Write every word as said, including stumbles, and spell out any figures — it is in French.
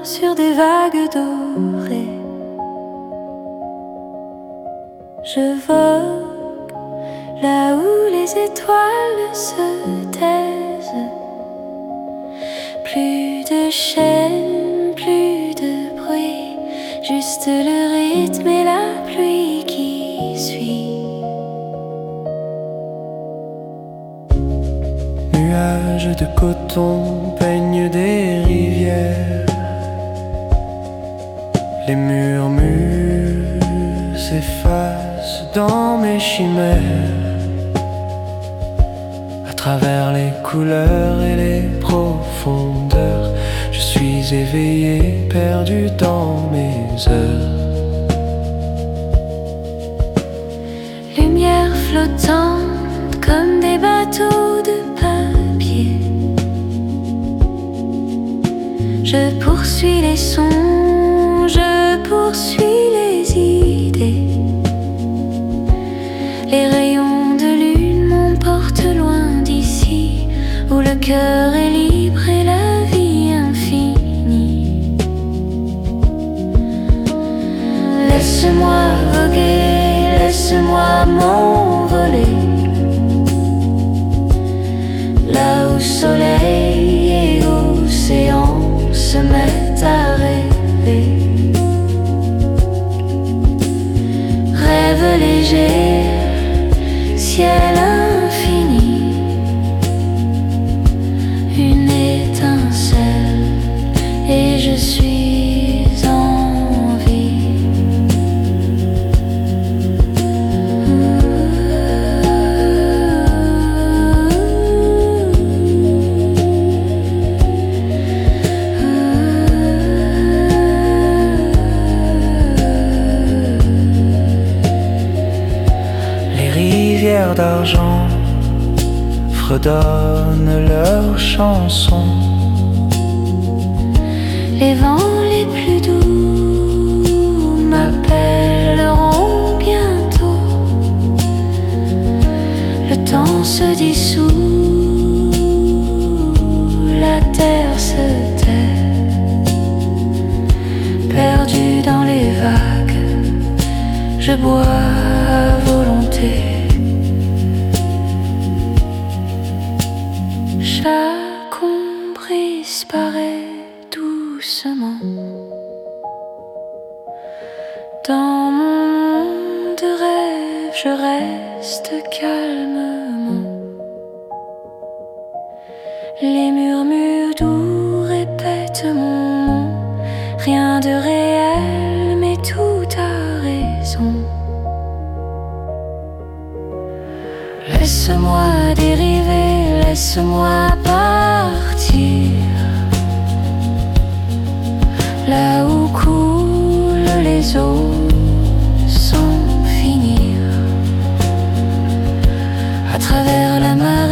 sur des vagues dorées. Je vogue là où les étoiles se taisent. Plus de chaînes, plus de bruit, juste le rythme et la pluie qui suit. Nuages de coton peignent des rivières. Les murmures s'effacent dans mes chimères. À travers les couleurs et les profondeurs, je suis éveillé, perdu dans mes heures. Lumière flottante comme des bateaux de papier. Je poursuis les sons, je poursuis les idées. Les rayons de lune m'emportent loin d'ici, où le cœur est libre et la vie infinie. Laisse-moi voguer, laisse-moi m'envoler, là où soleil et océan se mettent à rêver. Rêve léger, ciel infini, une étincelle et je suis en vie. Les rivières d'argent fredonnent leurs chansons. Les vents les plus doux m'appelleront bientôt. Le temps se dissout, la terre se tait. Perdu dans les vagues, je bois à volonté. Chaque ombre disparaît doucement. Dans mon monde de rêve, je reste calmement. Les murmures doux répètent mon nom. Rien de réel, mais tout a raison. Laisse-moi dériver, laisse-moi partir, là où coulent les eaux sans finir. À travers la marée